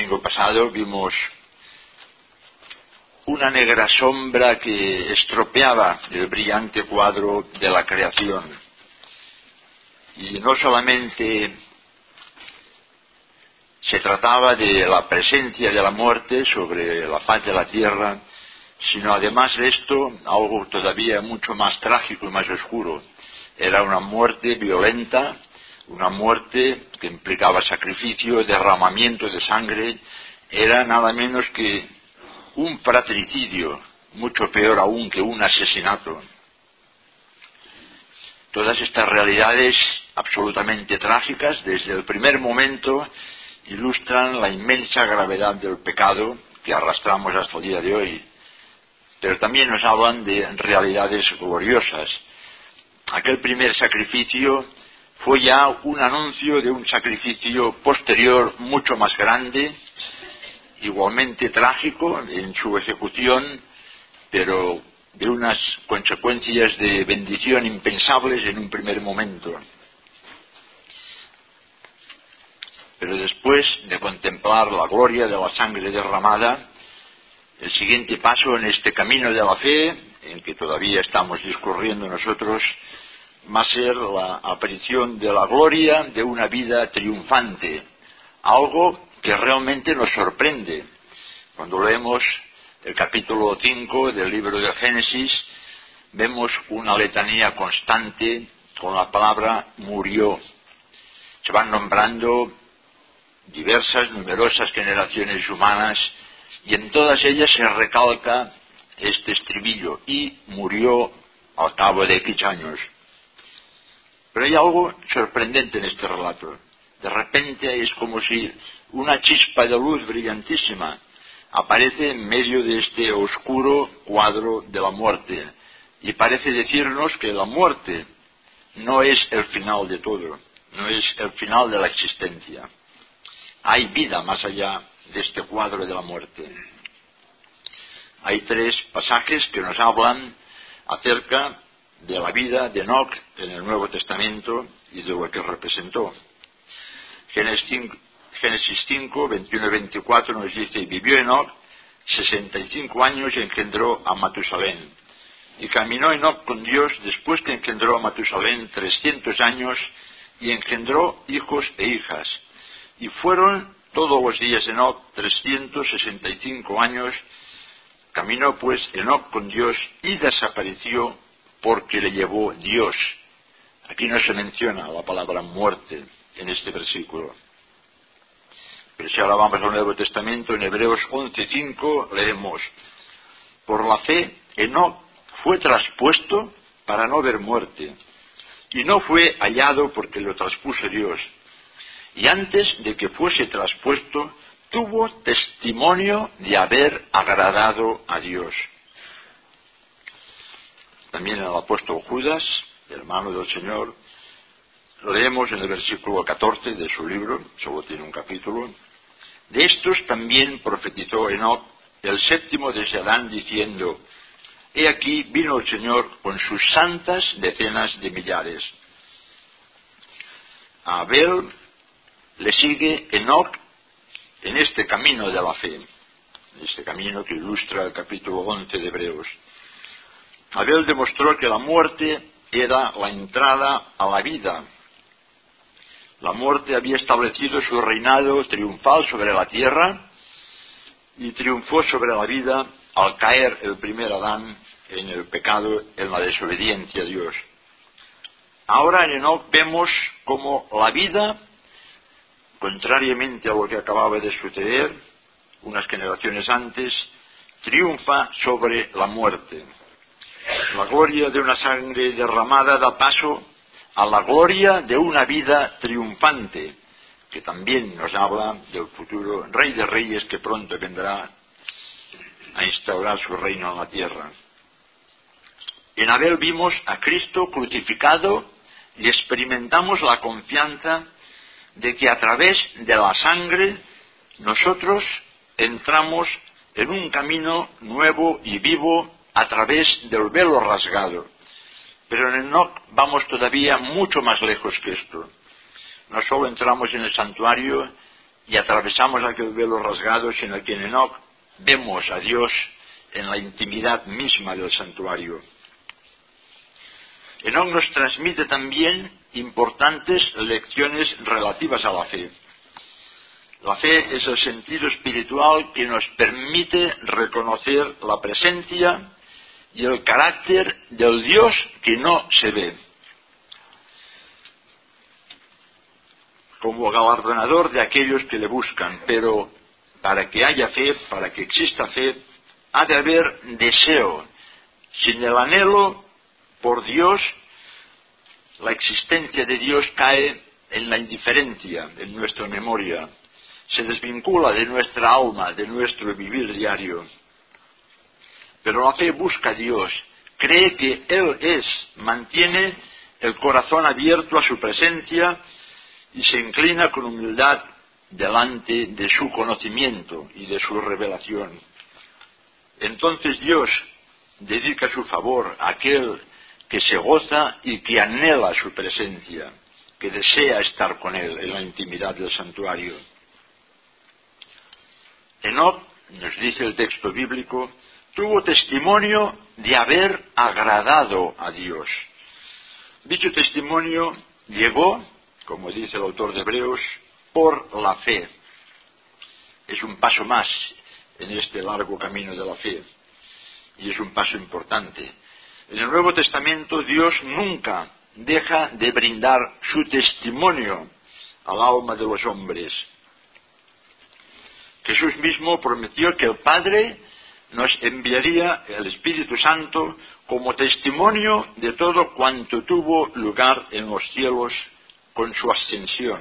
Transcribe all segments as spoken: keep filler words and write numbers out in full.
domingo pasado vimos una negra sombra que estropeaba el brillante cuadro de la creación. Y no solamente se trataba de la presencia de la muerte sobre la faz de la tierra, sino además de esto, algo todavía mucho más trágico y más oscuro. Era una muerte violenta, una muerte que implicaba sacrificio, derramamiento de sangre. Era nada menos que un fratricidio, mucho peor aún que un asesinato. Todas estas realidades absolutamente trágicas, desde el primer momento, ilustran la inmensa gravedad del pecado que arrastramos hasta el día de hoy. Pero también nos hablan de realidades gloriosas. Aquel primer sacrificio fue ya un anuncio de un sacrificio posterior mucho más grande, igualmente trágico en su ejecución, pero de unas consecuencias de bendición impensables en un primer momento. Pero después de contemplar la gloria de la sangre derramada, el siguiente paso en este camino de la fe, en que todavía estamos discurriendo nosotros, va a ser la aparición de la gloria de una vida triunfante, algo que realmente nos sorprende. Cuando leemos el capítulo cinco del libro de Génesis, vemos una letanía constante con la palabra murió. Se van nombrando diversas, numerosas generaciones humanas, y en todas ellas se recalca este estribillo, y murió al cabo de X años. Pero hay algo sorprendente en este relato. De repente es como si una chispa de luz brillantísima aparece en medio de este oscuro cuadro de la muerte, y parece decirnos que la muerte no es el final de todo, no es el final de la existencia. Hay vida más allá de este cuadro de la muerte. Hay tres pasajes que nos hablan acerca de la vida de Enoc en el Nuevo Testamento y de lo que representó. Génesis cinco, veintiuno y veinticuatro nos dice: y vivió Enoc sesenta y cinco años y engendró a Matusalén. Y caminó Enoc con Dios después que engendró a Matusalén trescientos años y engendró hijos e hijas. Y fueron todos los días de Enoc trescientos sesenta y cinco años. Caminó pues Enoc con Dios y desapareció porque le llevó Dios. Aquí no se menciona la palabra muerte en este versículo. Pero si ahora vamos al Nuevo Testamento, en Hebreos once cinco leemos: por la fe Enoc fue traspuesto para no ver muerte, y no fue hallado porque lo traspuso Dios. Y antes de que fuese traspuesto, tuvo testimonio de haber agradado a Dios. También el apóstol Judas, hermano del Señor, lo leemos en el versículo catorce de su libro, solo tiene un capítulo. De estos también profetizó Enoc, el séptimo desde Adán, diciendo: he aquí vino el Señor con sus santas decenas de millares. A Abel le sigue Enoc en este camino de la fe, en este camino que ilustra el capítulo once de Hebreos. Abel demostró que la muerte era la entrada a la vida. La muerte había establecido su reinado triunfal sobre la tierra y triunfó sobre la vida al caer el primer Adán en el pecado, en la desobediencia a Dios. Ahora en Enoc vemos como la vida, contrariamente a lo que acababa de suceder unas generaciones antes, triunfa sobre la muerte. La gloria de una sangre derramada da paso a la gloria de una vida triunfante, que también nos habla del futuro Rey de Reyes que pronto vendrá a instaurar su reino en la tierra. En Abel vimos a Cristo crucificado y experimentamos la confianza de que a través de la sangre nosotros entramos en un camino nuevo y vivo a través del velo rasgado. Pero en Enoc vamos todavía mucho más lejos que esto. No solo entramos en el santuario y atravesamos aquel velo rasgado en el que en Enoc vemos a Dios en la intimidad misma del santuario. Enoc nos transmite también importantes lecciones relativas a la fe. La fe es el sentido espiritual que nos permite reconocer la presencia y el carácter del Dios que no se ve. Como galardonador de aquellos que le buscan, pero para que haya fe, para que exista fe, ha de haber deseo. Sin el anhelo por Dios, la existencia de Dios cae en la indiferencia, en nuestra memoria. Se desvincula de nuestra alma, de nuestro vivir diario. Pero la fe busca a Dios, cree que Él es, mantiene el corazón abierto a su presencia y se inclina con humildad delante de su conocimiento y de su revelación. Entonces Dios dedica su favor a aquel que se goza y que anhela su presencia, que desea estar con Él en la intimidad del santuario. Enoc, nos dice el texto bíblico, tuvo testimonio de haber agradado a Dios. Dicho testimonio llegó, como dice el autor de Hebreos, por la fe. Es un paso más en este largo camino de la fe, y es un paso importante. En el Nuevo Testamento Dios nunca deja de brindar su testimonio al alma de los hombres. Jesús mismo prometió que el Padre nos enviaría el Espíritu Santo como testimonio de todo cuanto tuvo lugar en los cielos con su ascensión.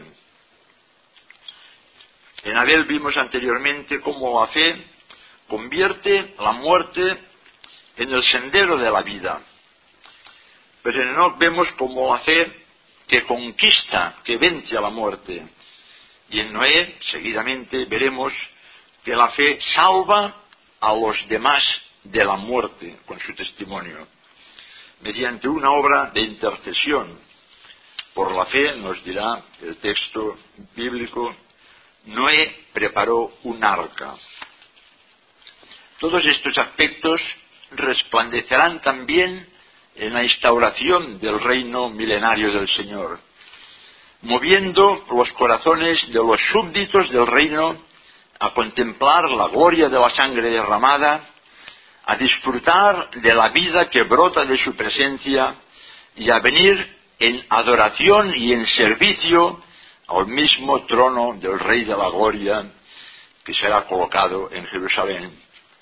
En Abel vimos anteriormente cómo la fe convierte la muerte en el sendero de la vida. Pero en Enoc vemos como la fe que conquista, que vence a la muerte. Y en Noé, seguidamente, veremos que la fe salva a los demás de la muerte con su testimonio, mediante una obra de intercesión. Por la fe, nos dirá el texto bíblico, Noé preparó un arca. Todos estos aspectos resplandecerán también en la instauración del reino milenario del Señor, moviendo los corazones de los súbditos del reino a contemplar la gloria de la sangre derramada, a disfrutar de la vida que brota de su presencia y a venir en adoración y en servicio al mismo trono del Rey de la Gloria que será colocado en Jerusalén.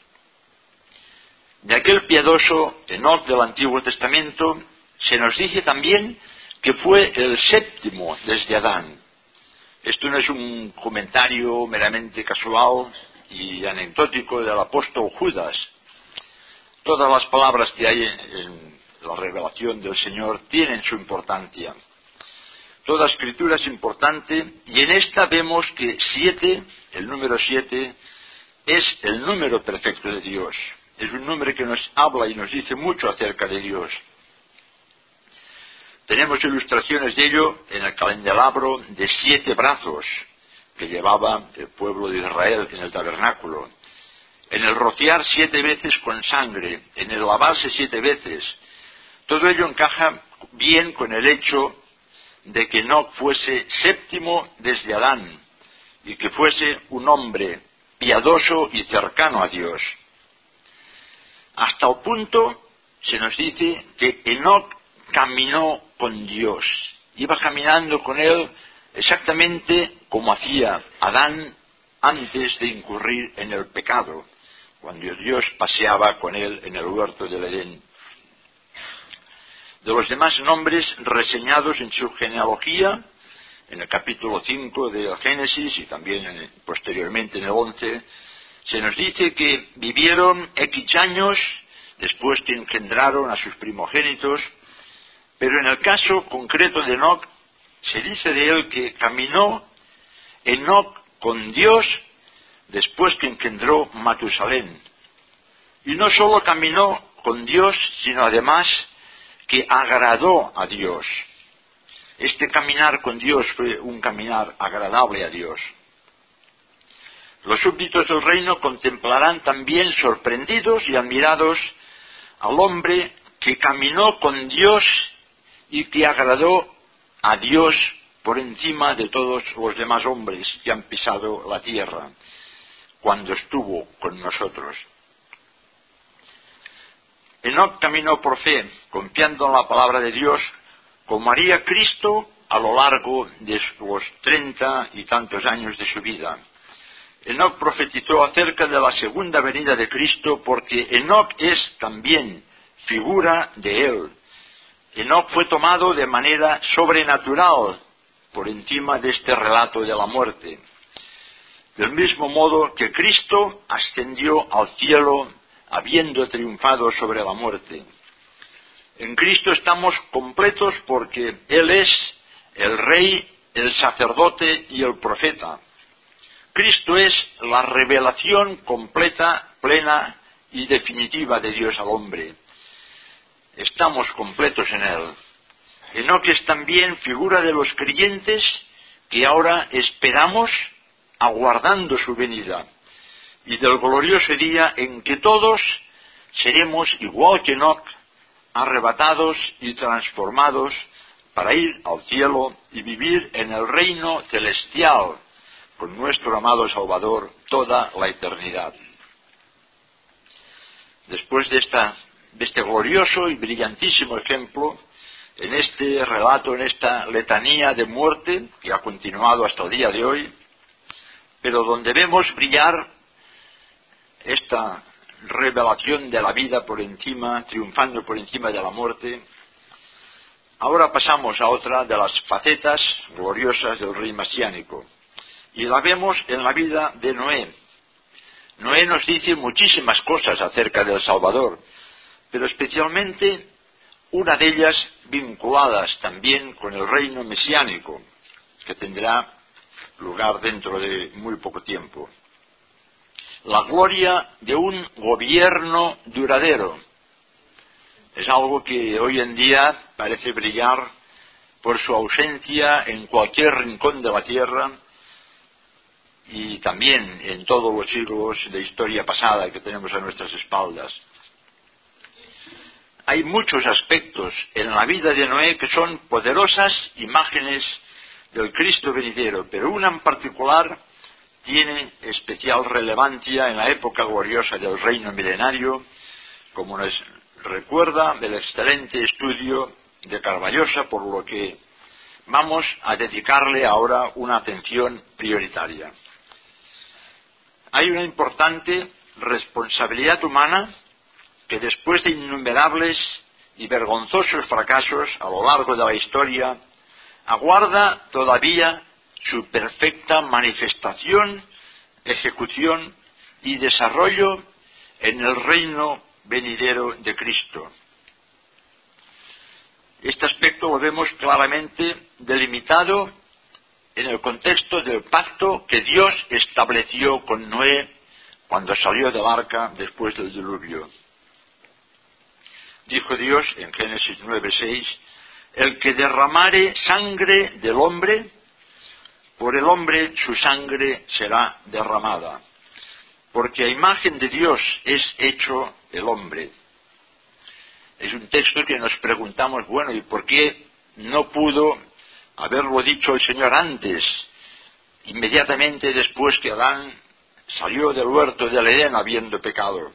De aquel piadoso Enoc del Antiguo Testamento se nos dice también que fue el séptimo desde Adán. Esto no es un comentario meramente casual y anecdótico del apóstol Judas. Todas las palabras que hay en la revelación del Señor tienen su importancia. Toda escritura es importante y en esta vemos que siete, el número siete, es el número perfecto de Dios. Es un número que nos habla y nos dice mucho acerca de Dios. Tenemos ilustraciones de ello en el candelabro de siete brazos que llevaba el pueblo de Israel en el tabernáculo, en el rociar siete veces con sangre, en el lavarse siete veces. Todo ello encaja bien con el hecho de que Enoc fuese séptimo desde Adán y que fuese un hombre piadoso y cercano a Dios. Hasta el punto se nos dice que Enoc caminó con Dios, iba caminando con él exactamente como hacía Adán antes de incurrir en el pecado, cuando Dios paseaba con él en el huerto del Edén. De los demás nombres reseñados en su genealogía, en el capítulo cinco del Génesis y también en, posteriormente en el once, se nos dice que vivieron X años después que engendraron a sus primogénitos, pero en el caso concreto de Enoc, se dice de él que caminó Enoc con Dios después que engendró Matusalén. Y no solo caminó con Dios, sino además que agradó a Dios. Este caminar con Dios fue un caminar agradable a Dios. Los súbditos del reino contemplarán también sorprendidos y admirados al hombre que caminó con Dios y que agradó a Dios por encima de todos los demás hombres que han pisado la tierra cuando estuvo con nosotros. Enoc caminó por fe, confiando en la palabra de Dios, como haría Cristo a lo largo de los treinta y tantos años de su vida. Enoc profetizó acerca de la segunda venida de Cristo porque Enoc es también figura de él. Enoc fue tomado de manera sobrenatural por encima de este relato de la muerte. Del mismo modo que Cristo ascendió al cielo habiendo triunfado sobre la muerte. En Cristo estamos completos porque Él es el Rey, el sacerdote y el profeta. Cristo es la revelación completa, plena y definitiva de Dios al hombre. Estamos completos en Él. Enoc es también figura de los creyentes que ahora esperamos aguardando su venida, y del glorioso día en que todos seremos igual que Enoc, arrebatados y transformados para ir al cielo y vivir en el reino celestial con nuestro amado Salvador toda la eternidad. Después de, esta, de este glorioso y brillantísimo ejemplo, en este relato, en esta letanía de muerte que ha continuado hasta el día de hoy, pero donde vemos brillar esta revelación de la vida por encima, triunfando por encima de la muerte, ahora pasamos a otra de las facetas gloriosas del rey mesiánico, y la vemos en la vida de Noé. Noé nos dice muchísimas cosas acerca del Salvador, pero especialmente una de ellas vinculadas también con el reino mesiánico, que tendrá lugar dentro de muy poco tiempo. La gloria de un gobierno duradero es algo que hoy en día parece brillar por su ausencia en cualquier rincón de la tierra y también en todos los siglos de historia pasada que tenemos a nuestras espaldas. Hay muchos aspectos en la vida de Noé que son poderosas imágenes del Cristo venidero, pero una en particular tiene especial relevancia en la época gloriosa del reino milenario, como nos recuerda el excelente estudio de Carballosa, por lo que vamos a dedicarle ahora una atención prioritaria. Hay una importante responsabilidad humana que después de innumerables y vergonzosos fracasos a lo largo de la historia, aguarda todavía su perfecta manifestación, ejecución y desarrollo en el reino venidero de Cristo. Este aspecto lo vemos claramente delimitado en el contexto del pacto que Dios estableció con Noé cuando salió del arca después del diluvio. Dijo Dios en Génesis nueve seis, el que derramare sangre del hombre, por el hombre su sangre será derramada, porque a imagen de Dios es hecho el hombre. Es un texto que nos preguntamos, bueno, ¿y por qué no pudo haberlo dicho el Señor antes, inmediatamente después que Adán salió del huerto del Edén habiendo pecado?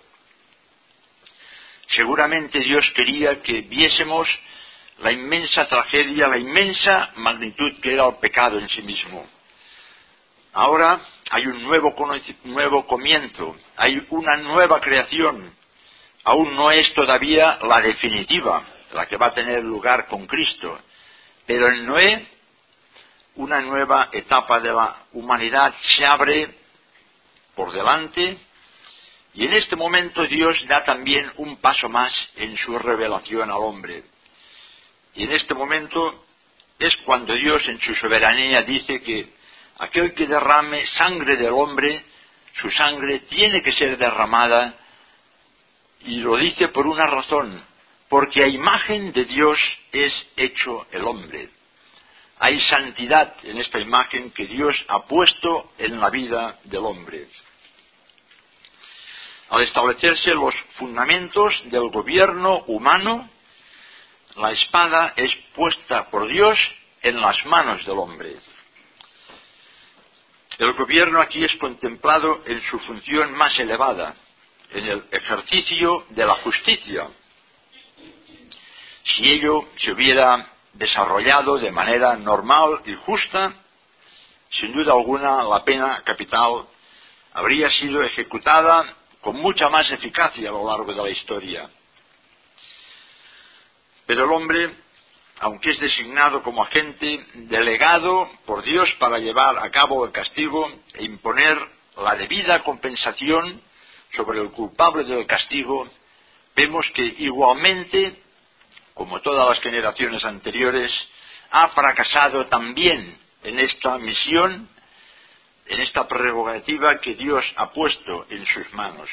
Seguramente Dios quería que viésemos la inmensa tragedia, la inmensa magnitud que era el pecado en sí mismo. Ahora hay un nuevo, nuevo comienzo, hay una nueva creación. Aún no es todavía la definitiva, la que va a tener lugar con Cristo. Pero en Noé, una nueva etapa de la humanidad se abre por delante, y en este momento Dios da también un paso más en su revelación al hombre. Y en este momento es cuando Dios en su soberanía dice que aquel que derrame sangre del hombre, su sangre tiene que ser derramada, y lo dice por una razón, porque a imagen de Dios es hecho el hombre. hay santidad en esta imagen que Dios ha puesto en la vida del hombre. Al establecerse los fundamentos del gobierno humano, la espada es puesta por Dios en las manos del hombre. El gobierno aquí es contemplado en su función más elevada, en el ejercicio de la justicia. Si ello se hubiera desarrollado de manera normal y justa, sin duda alguna la pena capital habría sido ejecutada con mucha más eficacia a lo largo de la historia. Pero el hombre, aunque es designado como agente delegado por Dios para llevar a cabo el castigo e imponer la debida compensación sobre el culpable del castigo, vemos que igualmente, como todas las generaciones anteriores, ha fracasado también en esta misión, en esta prerrogativa que Dios ha puesto en sus manos.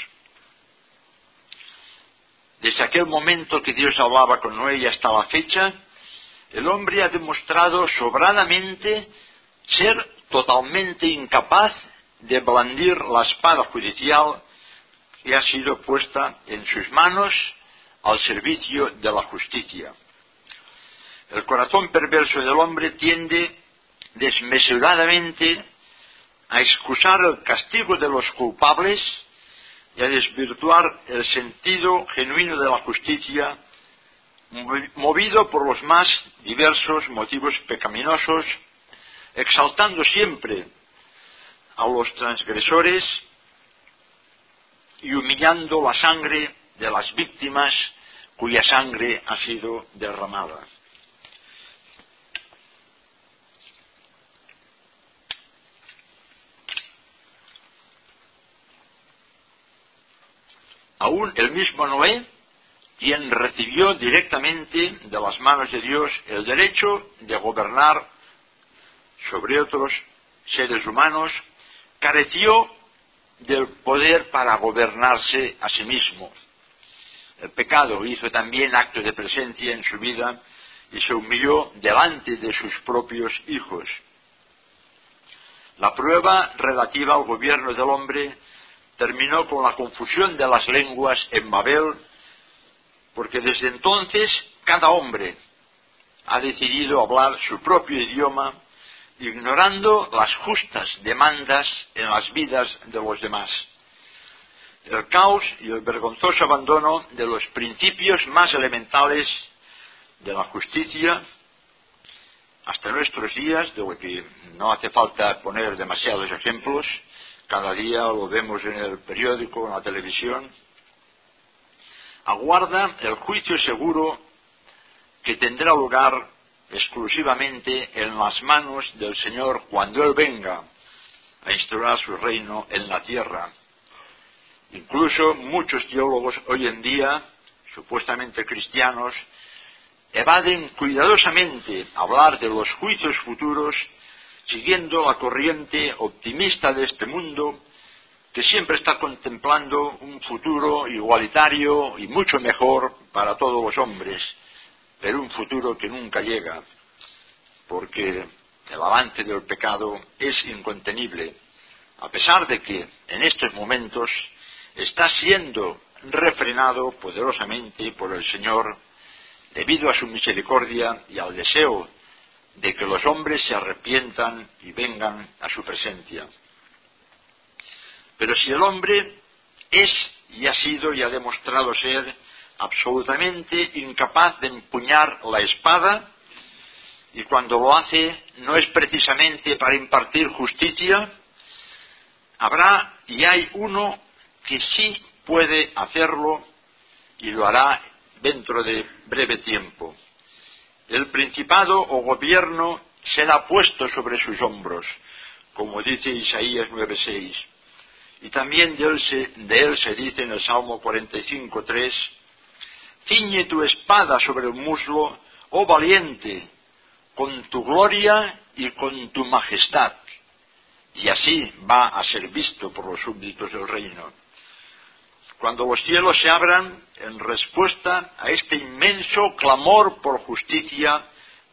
Desde aquel momento que Dios hablaba con Noé y hasta la fecha, el hombre ha demostrado sobradamente ser totalmente incapaz de blandir la espada judicial que ha sido puesta en sus manos al servicio de la justicia. El corazón perverso del hombre tiende desmesuradamente a excusar el castigo de los culpables y a desvirtuar el sentido genuino de la justicia, movido por los más diversos motivos pecaminosos, exaltando siempre a los transgresores y humillando la sangre de las víctimas cuya sangre ha sido derramada. Aún el mismo Noé, quien recibió directamente de las manos de Dios el derecho de gobernar sobre otros seres humanos, careció del poder para gobernarse a sí mismo. El pecado hizo también acto de presencia en su vida y se humilló delante de sus propios hijos. La prueba relativa al gobierno del hombre terminó con la confusión de las lenguas en Babel, porque desde entonces cada hombre ha decidido hablar su propio idioma, ignorando las justas demandas en las vidas de los demás. El caos y el vergonzoso abandono de los principios más elementales de la justicia, hasta nuestros días, de lo que no hace falta poner demasiados ejemplos, cada día lo vemos en el periódico, en la televisión, aguarda el juicio seguro que tendrá lugar exclusivamente en las manos del Señor cuando Él venga a instaurar su reino en la tierra. Incluso muchos teólogos hoy en día, supuestamente cristianos, evaden cuidadosamente hablar de los juicios futuros, siguiendo la corriente optimista de este mundo, que siempre está contemplando un futuro igualitario y mucho mejor para todos los hombres, pero un futuro que nunca llega, porque el avance del pecado es incontenible, a pesar de que en estos momentos está siendo refrenado poderosamente por el Señor debido a su misericordia y al deseo de que los hombres se arrepientan y vengan a su presencia. Pero si el hombre es y ha sido y ha demostrado ser absolutamente incapaz de empuñar la espada, y cuando lo hace no es precisamente para impartir justicia, habrá y hay uno que sí puede hacerlo y lo hará dentro de breve tiempo. El principado o gobierno será puesto sobre sus hombros, como dice Isaías nueve seis. Y también de él, se, de él se dice en el Salmo cuarenta y cinco tres, ciñe tu espada sobre el muslo, oh valiente, con tu gloria y con tu majestad. Y así va a ser visto por los súbditos del reino. Cuando los cielos se abran en respuesta a este inmenso clamor por justicia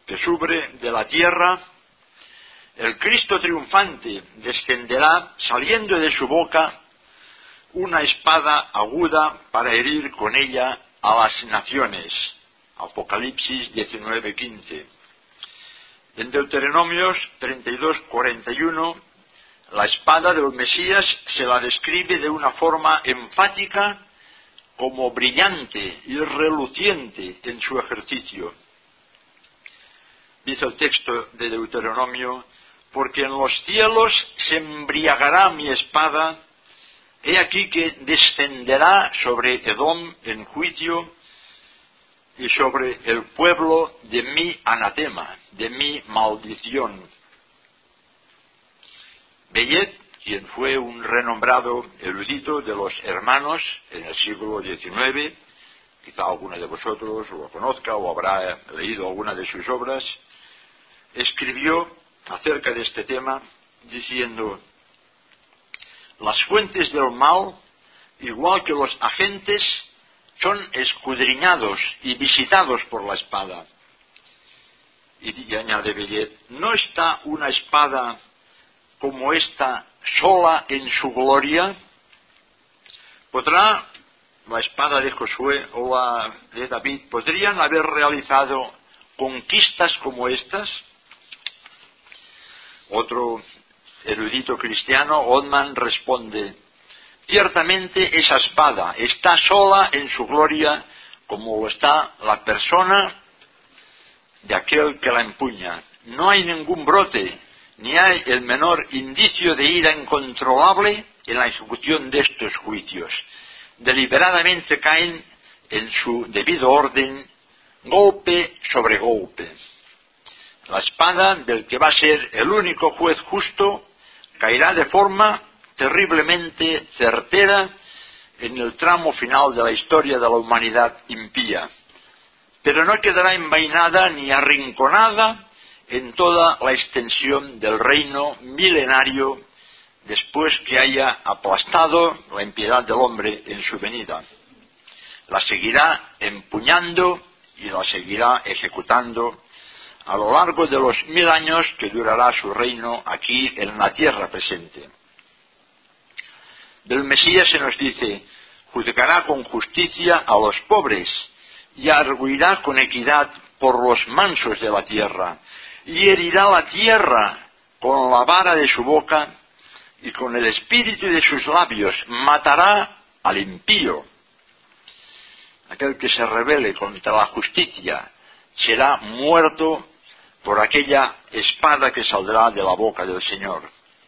que sube de la tierra, el Cristo triunfante descenderá saliendo de su boca una espada aguda para herir con ella a las naciones. Apocalipsis diecinueve quince. En Deuteronomios treinta y dos cuarenta y uno, la espada del Mesías se la describe de una forma enfática como brillante y reluciente en su ejercicio. Dice el texto de Deuteronomio: porque en los cielos se embriagará mi espada, he aquí que descenderá sobre Edom en juicio y sobre el pueblo de mi anatema, de mi maldición. Bellet, quien fue un renombrado erudito de los hermanos en el siglo diecinueve, quizá alguno de vosotros lo conozca o habrá leído alguna de sus obras, escribió acerca de este tema diciendo: las fuentes del mal, igual que los agentes, son escudriñados y visitados por la espada. Y, y añade Bellet: ¿no está una espada como esta sola en su gloria? ¿Podrá la espada de Josué o la de David, podrían haber realizado conquistas como estas? Otro erudito cristiano, Oldman, responde: ciertamente esa espada está sola en su gloria, como lo está la persona de aquel que la empuña. No hay ningún brote, ni hay el menor indicio de ira incontrolable en la ejecución de estos juicios. Deliberadamente caen en su debido orden, golpe sobre golpe. La espada del que va a ser el único juez justo caerá de forma terriblemente certera en el tramo final de la historia de la humanidad impía, pero no quedará envainada ni arrinconada en toda la extensión del reino milenario después que haya aplastado la impiedad del hombre en su venida. La seguirá empuñando y la seguirá ejecutando a lo largo de los mil años que durará su reino aquí en la tierra presente. Del Mesías se nos dice: juzgará con justicia a los pobres y arguirá con equidad por los mansos de la tierra, y herirá la tierra con la vara de su boca, y con el espíritu de sus labios matará al impío. Aquel que se rebele contra la justicia será muerto por aquella espada que saldrá de la boca del Señor.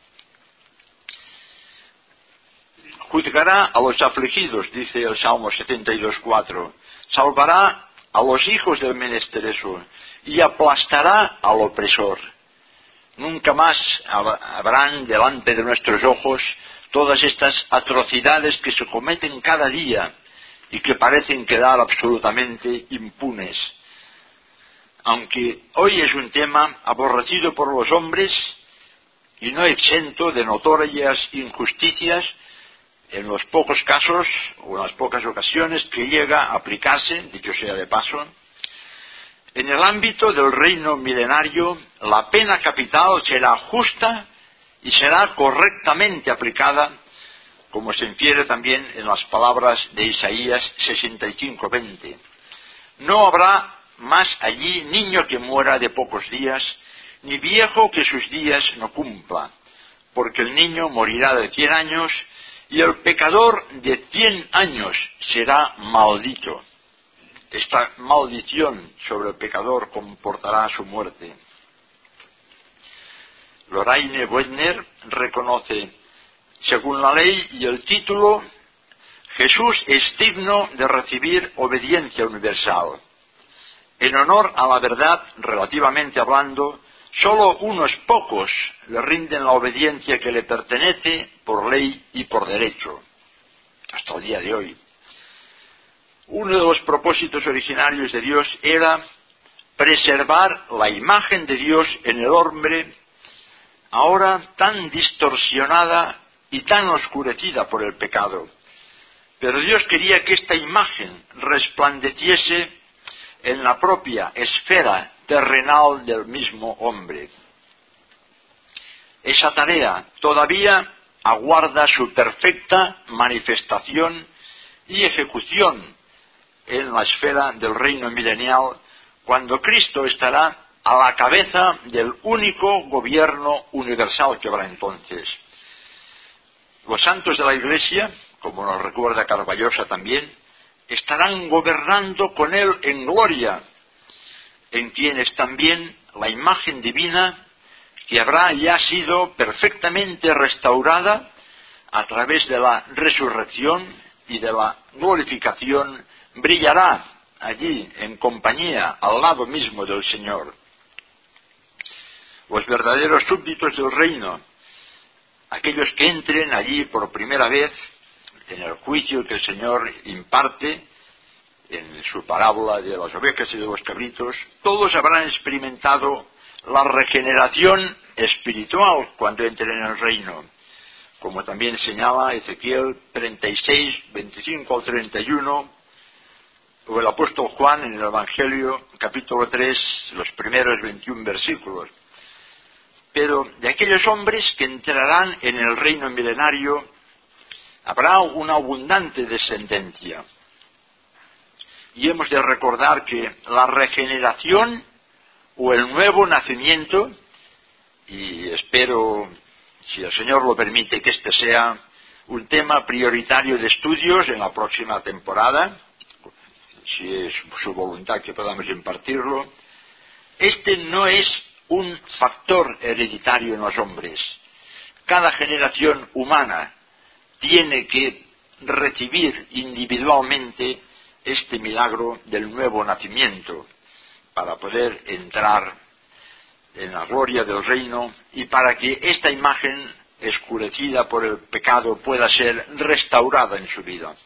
Juzgará a los afligidos, dice el Salmo setenta y dos cuatro. Salvará a los hijos del menesteroso y aplastará al opresor. Nunca más habrán delante de nuestros ojos todas estas atrocidades que se cometen cada día y que parecen quedar absolutamente impunes. Aunque hoy es un tema aborrecido por los hombres y no exento de notorias injusticias, en los pocos casos o en las pocas ocasiones que llega a aplicarse, dicho sea de paso, en el ámbito del reino milenario, la pena capital será justa y será correctamente aplicada, como se infiere también en las palabras de Isaías sesenta y cinco veinte. No habrá más allí niño que muera de pocos días, ni viejo que sus días no cumpla, porque el niño morirá de cien años, y el pecador de cien años será maldito. Esta maldición sobre el pecador comportará su muerte. Lorraine Boedner reconoce: según la ley y el título, Jesús es digno de recibir obediencia universal. En honor a la verdad, relativamente hablando, solo unos pocos le rinden la obediencia que le pertenece por ley y por derecho, hasta el día de hoy. Uno de los propósitos originarios de Dios era preservar la imagen de Dios en el hombre, ahora tan distorsionada y tan oscurecida por el pecado. Pero Dios quería que esta imagen resplandeciese en la propia esfera terrenal del mismo hombre. Esa tarea todavía aguarda su perfecta manifestación y ejecución en la esfera del reino milenial, cuando Cristo estará a la cabeza del único gobierno universal que habrá entonces. Los santos de la Iglesia, como nos recuerda Carballosa también, estarán gobernando con Él en gloria, en quienes también la imagen divina, que habrá ya sido perfectamente restaurada a través de la resurrección y de la glorificación, brillará allí en compañía, al lado mismo del Señor. Los verdaderos súbditos del reino, aquellos que entren allí por primera vez en el juicio que el Señor imparte en su parábola de las ovejas y de los cabritos, todos habrán experimentado la regeneración espiritual cuando entren en el reino, como también señala Ezequiel treinta y seis, veinticinco al treinta y uno, o el apóstol Juan en el Evangelio, capítulo tres, los primeros veintiún versículos. Pero de aquellos hombres que entrarán en el reino milenario, habrá una abundante descendencia. Y hemos de recordar que la regeneración o el nuevo nacimiento, y espero, si el Señor lo permite, que este sea un tema prioritario de estudios en la próxima temporada, si es su voluntad que podamos impartirlo, este no es un factor hereditario en los hombres. Cada generación humana tiene que recibir individualmente este milagro del nuevo nacimiento para poder entrar en la gloria del reino y para que esta imagen escurecida por el pecado pueda ser restaurada en su vida.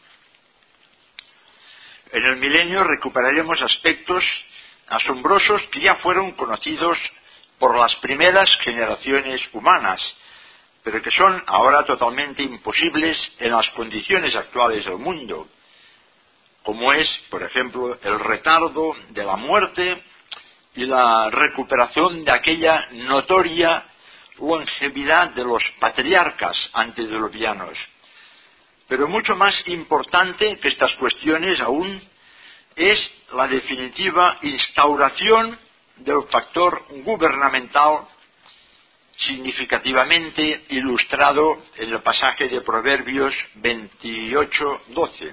En el milenio recuperaremos aspectos asombrosos que ya fueron conocidos por las primeras generaciones humanas, pero que son ahora totalmente imposibles en las condiciones actuales del mundo, como es, por ejemplo, el retardo de la muerte y la recuperación de aquella notoria longevidad de los patriarcas antediluvianos. Pero mucho más importante que estas cuestiones aún es la definitiva instauración del factor gubernamental, significativamente ilustrado en el pasaje de Proverbios veintiocho doce.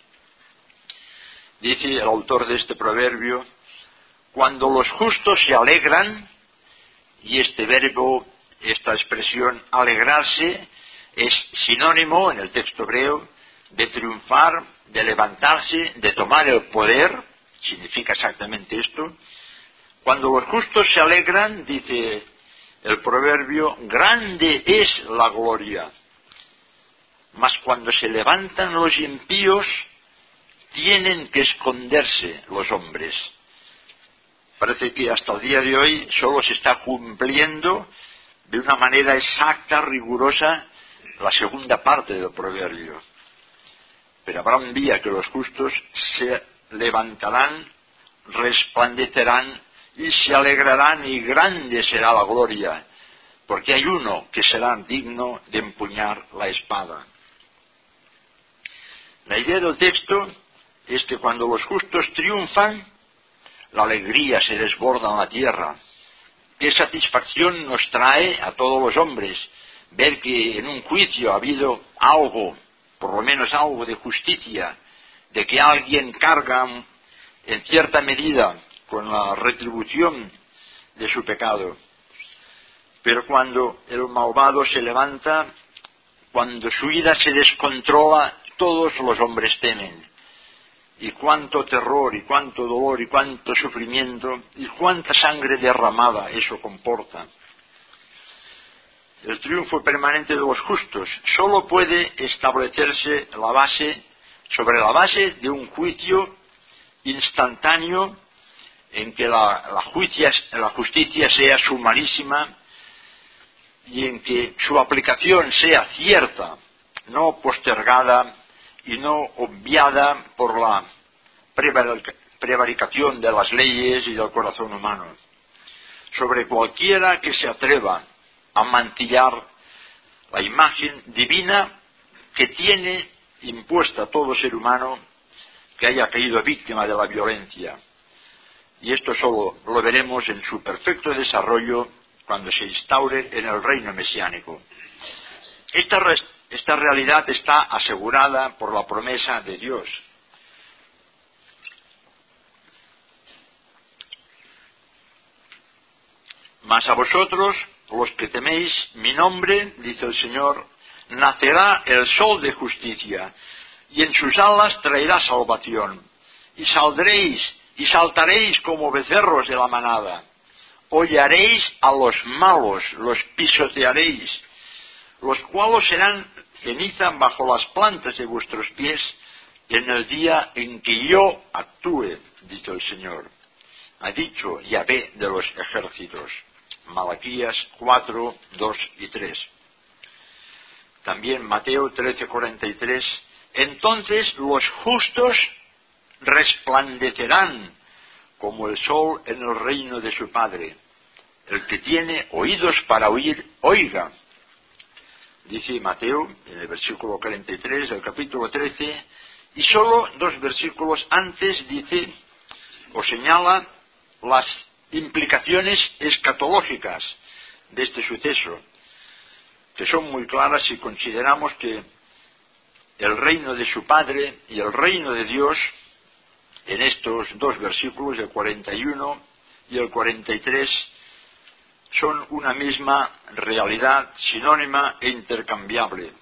Dice el autor de este proverbio: cuando los justos se alegran, y este verbo, esta expresión alegrarse, es sinónimo en el texto hebreo de triunfar, de levantarse, de tomar el poder, significa exactamente esto. Cuando los justos se alegran, dice el proverbio, grande es la gloria. Mas cuando se levantan los impíos, tienen que esconderse los hombres. Parece que hasta el día de hoy solo se está cumpliendo de una manera exacta, rigurosa, la segunda parte del proverbio. Pero habrá un día que los justos se levantarán, resplandecerán y se alegrarán, y grande será la gloria, porque hay uno que será digno de empuñar la espada. La idea del texto es que cuando los justos triunfan, la alegría se desborda en la tierra. Qué satisfacción nos trae a todos los hombres ver que en un juicio ha habido algo, por lo menos algo de justicia, de que alguien carga en cierta medida con la retribución de su pecado. Pero cuando el malvado se levanta, cuando su ira se descontrola, todos los hombres temen. Y cuánto terror, y cuánto dolor, y cuánto sufrimiento, y cuánta sangre derramada eso comporta. El triunfo permanente de los justos solo puede establecerse la base, sobre la base de un juicio instantáneo en que la, la, juicia, la justicia sea sumarísima y en que su aplicación sea cierta, no postergada y no obviada por la prevaricación de las leyes y del corazón humano. Sobre cualquiera que se atreva a mancillar la imagen divina que tiene impuesta todo ser humano que haya caído víctima de la violencia. Y esto solo lo veremos en su perfecto desarrollo cuando se instaure en el reino mesiánico. Esta, esta realidad está asegurada por la promesa de Dios. Mas a vosotros, los que teméis mi nombre, dice el Señor, nacerá el sol de justicia, y en sus alas traerá salvación, y saldréis y saltaréis como becerros de la manada. Hollaréis a los malos, los pisotearéis, los cuales serán ceniza bajo las plantas de vuestros pies en el día en que yo actúe, dice el Señor. Ha dicho Yahvé de los ejércitos. Malaquías cuatro, dos y tres. También Mateo trece, cuarenta y tres. Entonces los justos resplandecerán como el sol en el reino de su Padre. El que tiene oídos para oír, oiga. Dice Mateo, en el versículo cuarenta y tres del capítulo trece, y solo dos versículos antes dice, o señala, las implicaciones escatológicas de este suceso, que son muy claras si consideramos que el reino de su Padre y el reino de Dios, en estos dos versículos, el cuarenta y uno y el cuarenta y tres, son una misma realidad sinónima e intercambiable.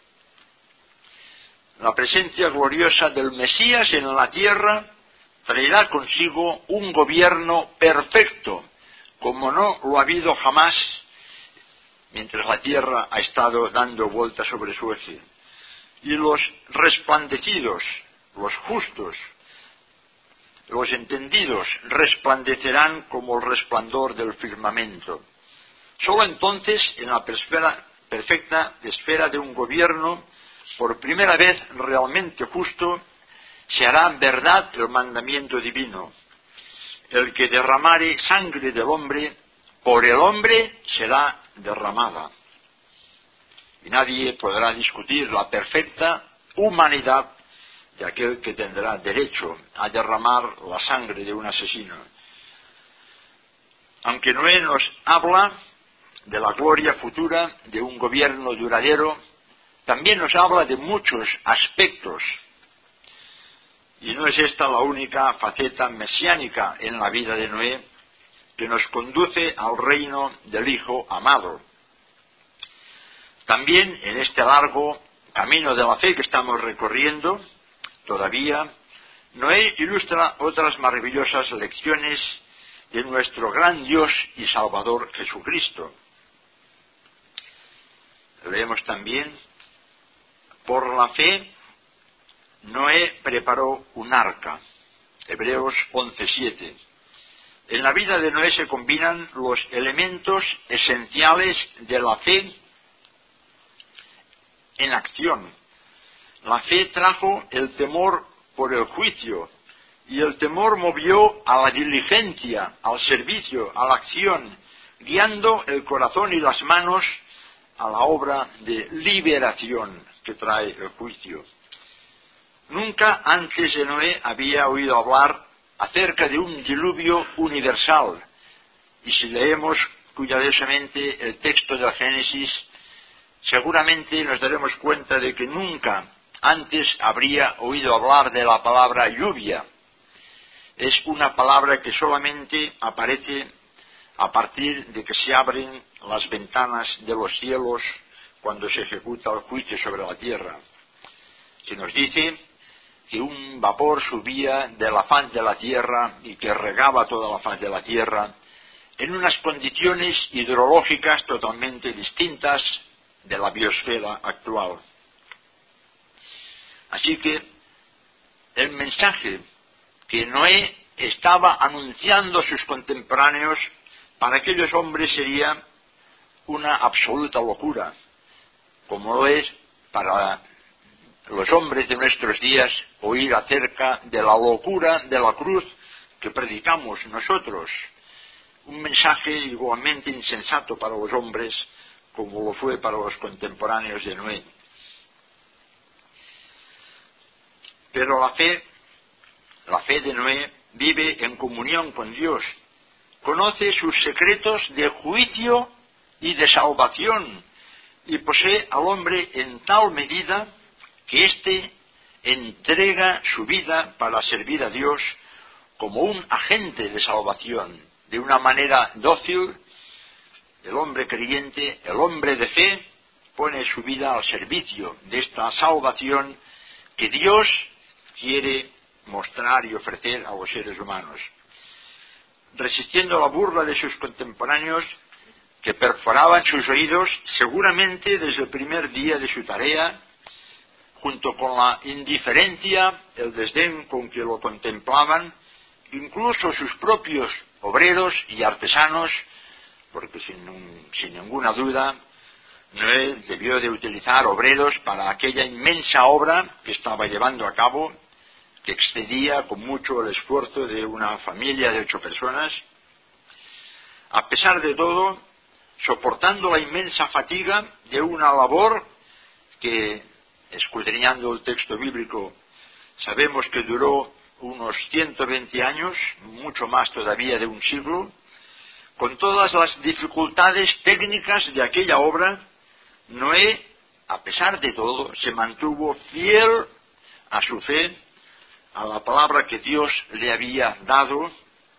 La presencia gloriosa del Mesías en la tierra traerá consigo un gobierno perfecto, como no lo ha habido jamás mientras la tierra ha estado dando vueltas sobre su eje. Y los resplandecidos, los justos, los entendidos, resplandecerán como el resplandor del firmamento. Sólo entonces, en la perfecta esfera de un gobierno, por primera vez realmente justo, se hará verdad el mandamiento divino. El que derramare sangre del hombre, por el hombre será derramada. Y nadie podrá discutir la perfecta humanidad de aquel que tendrá derecho a derramar la sangre de un asesino. Aunque Noé nos habla de la gloria futura de un gobierno duradero, también nos habla de muchos aspectos. Y no es esta la única faceta mesiánica en la vida de Noé que nos conduce al reino del Hijo amado. También en este largo camino de la fe que estamos recorriendo, todavía, Noé ilustra otras maravillosas lecciones de nuestro gran Dios y Salvador Jesucristo. Leemos también, por la fe, Noé preparó un arca. Hebreos once, siete. En la vida de Noé se combinan los elementos esenciales de la fe en acción. La fe trajo el temor por el juicio, y el temor movió a la diligencia, al servicio, a la acción, guiando el corazón y las manos a la obra de liberación que trae el juicio. Nunca antes de Noé había oído hablar acerca de un diluvio universal, y si leemos cuidadosamente el texto del Génesis, seguramente nos daremos cuenta de que nunca antes habría oído hablar de la palabra lluvia. Es una palabra que solamente aparece a partir de que se abren las ventanas de los cielos cuando se ejecuta el juicio sobre la tierra. Se nos dice que un vapor subía de la faz de la tierra y que regaba toda la faz de la tierra en unas condiciones hidrológicas totalmente distintas de la biosfera actual. Así que el mensaje que Noé estaba anunciando a sus contemporáneos para aquellos hombres sería una absoluta locura, como lo es para los hombres de nuestros días oír acerca de la locura de la cruz que predicamos nosotros, un mensaje igualmente insensato para los hombres como lo fue para los contemporáneos de Noé. Pero la fe, la fe de Noé vive en comunión con Dios, conoce sus secretos de juicio y de salvación y posee al hombre en tal medida que éste entrega su vida para servir a Dios como un agente de salvación, de una manera dócil. El hombre creyente, el hombre de fe, pone su vida al servicio de esta salvación que Dios quiere mostrar y ofrecer a los seres humanos. Resistiendo la burla de sus contemporáneos que perforaban sus oídos seguramente desde el primer día de su tarea, junto con la indiferencia, el desdén con que lo contemplaban, incluso sus propios obreros y artesanos, porque sin, un, sin ninguna duda Noé debió de utilizar obreros para aquella inmensa obra que estaba llevando a cabo, que excedía con mucho el esfuerzo de una familia de ocho personas. A pesar de todo, soportando la inmensa fatiga de una labor que, escudriñando el texto bíblico, sabemos que duró unos ciento veinte años, mucho más todavía de un siglo, con todas las dificultades técnicas de aquella obra, Noé, a pesar de todo, se mantuvo fiel a su fe, a la palabra que Dios le había dado,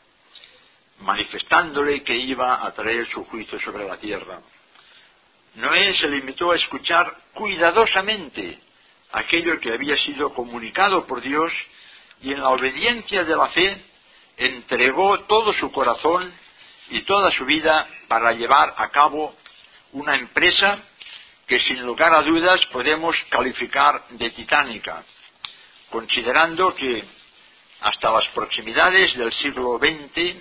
manifestándole que iba a traer su juicio sobre la tierra. Noé se limitó a escuchar cuidadosamente aquello que había sido comunicado por Dios y en la obediencia de la fe entregó todo su corazón y toda su vida para llevar a cabo una empresa que sin lugar a dudas podemos calificar de titánica, considerando que hasta las proximidades del siglo veinte,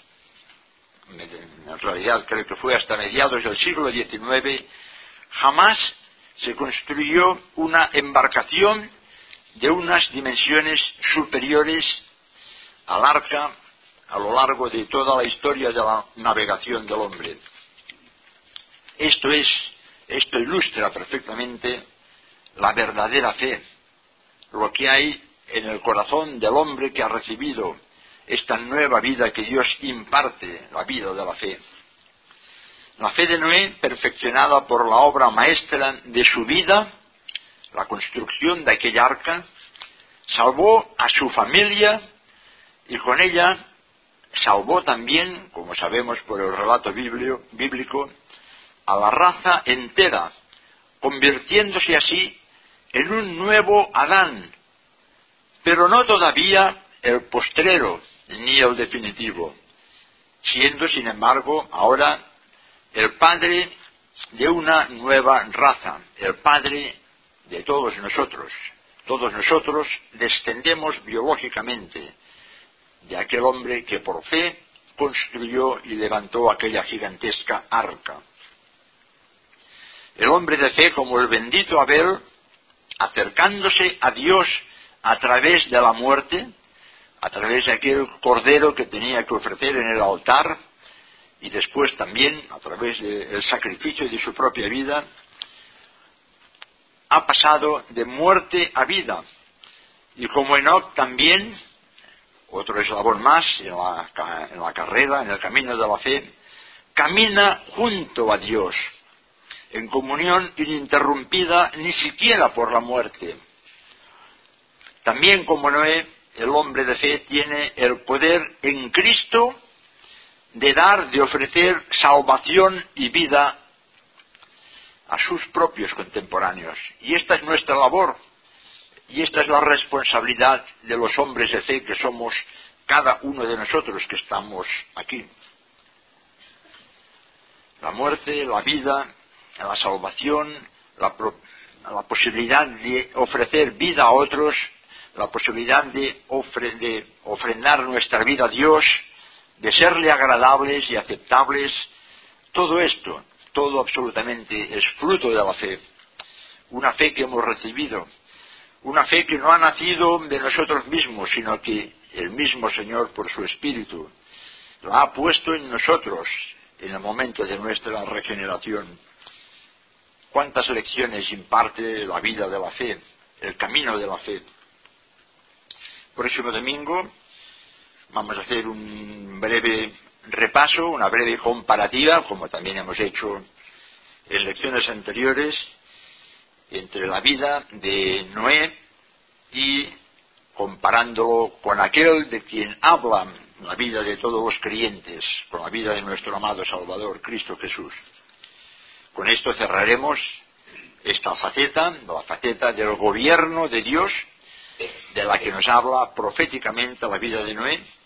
en realidad creo que fue hasta mediados del siglo diecinueve, jamás se construyó una embarcación de unas dimensiones superiores al arca a lo largo de toda la historia de la navegación del hombre. Esto es, esto ilustra perfectamente la verdadera fe, lo que hay en el corazón del hombre que ha recibido esta nueva vida que Dios imparte, la vida de la fe. La fe de Noé, perfeccionada por la obra maestra de su vida, la construcción de aquella arca, salvó a su familia y con ella salvó también, como sabemos por el relato bíblico, a la raza entera, convirtiéndose así en un nuevo Adán, pero no todavía el postrero ni el definitivo, siendo sin embargo ahora el padre de una nueva raza, el padre de todos nosotros. Todos nosotros descendemos biológicamente de aquel hombre que por fe construyó y levantó aquella gigantesca arca. El hombre de fe, como el bendito Abel, acercándose a Dios a través de la muerte, a través de aquel cordero que tenía que ofrecer en el altar, y después también a través del sacrificio de su propia vida, ha pasado de muerte a vida. Y como Enoc también, otro eslabón más en la, en la carrera, en el camino de la fe, camina junto a Dios, en comunión ininterrumpida ni siquiera por la muerte. También como Noé, el hombre de fe tiene el poder en Cristo de dar, de ofrecer salvación y vida a sus propios contemporáneos. Y esta es nuestra labor, y esta es la responsabilidad de los hombres de fe que somos cada uno de nosotros que estamos aquí. La muerte, la vida, la salvación, la, la posibilidad de ofrecer vida a otros, la posibilidad de, ofre, de ofrendar nuestra vida a Dios, de serle agradables y aceptables, todo esto, todo absolutamente es fruto de la fe, una fe que hemos recibido Una fe que no ha nacido de nosotros mismos, sino que el mismo Señor, por su Espíritu, la ha puesto en nosotros en el momento de nuestra regeneración. ¿Cuántas lecciones imparte la vida de la fe, el camino de la fe? Próximo domingo vamos a hacer un breve repaso, una breve comparativa, como también hemos hecho en lecciones anteriores, entre la vida de Noé y comparándolo con aquel de quien habla la vida de todos los creyentes, con la vida de nuestro amado Salvador, Cristo Jesús. Con esto cerraremos esta faceta, la faceta del gobierno de Dios, de la que nos habla proféticamente la vida de Noé,